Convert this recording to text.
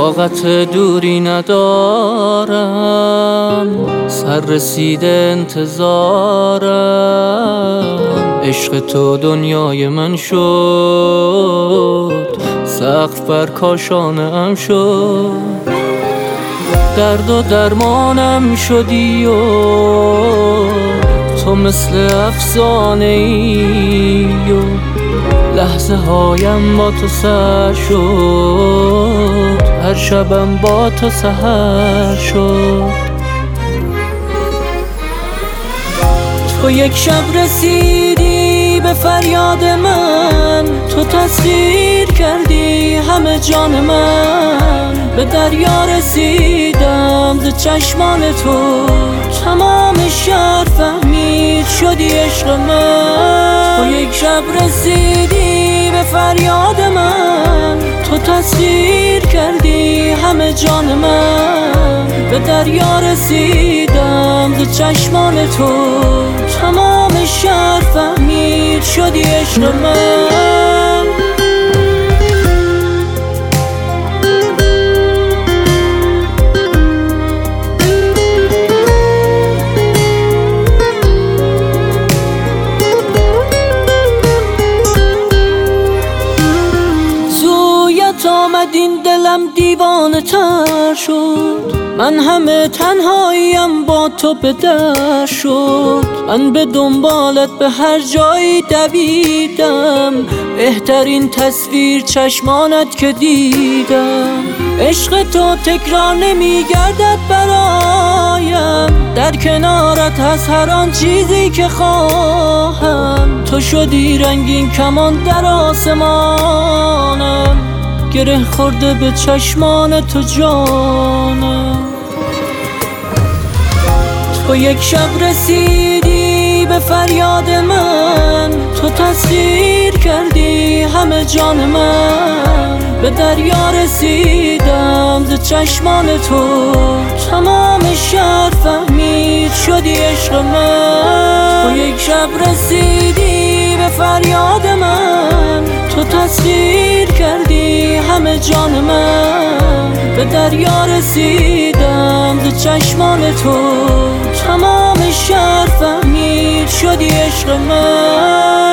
طاقت دوری ندارم، سر رسیده انتظارم. عشق تو دنیای من شد، سقف بر کاشانه‌ام شد. درد و درمانم شدی و تو مثل افسانه ای و لحظه هایم با تو سر شد، هر شبم با تو سحر شد. تو یک شب رسیدی به فریاد من، تو تسخیر کردی همه جان من. به دریا رسیدم ز چشمان تو، تمام شهر فهمید شدی عشق من. تو یک شب رسیدی به فریاد من، تو تسخیر کردی همه جان من. به دریا رسیدم ز چشمان تو، تمام شهر فهمید شدی عشق من. آمد این دلم دیوانه تر شد، من همه تنهاییم با تو به در شد. من به دنبالت به هر جایی دویدم، بهترین تصویر چشمانت که دیدم. عشق تو تکرار نمیگردد برایم، در کنارت هست هر آن چیزی که خواهم. تو شدی رنگین کمان در آسمانم، گره خورده به چشمان تو جانم. تو یک شب رسیدی به فریاد من، تو تسخیر کردی همه جان من. به دریا رسیدم ز چشمان تو، تمام شهر فهمید شدی عشق من. تو یک شب رسیدی به فریاد من، تو تسخیر کردی همه جان من. به دریا رسیدم ز چشمان تو، تمام شهر فهمید شدی عشق من.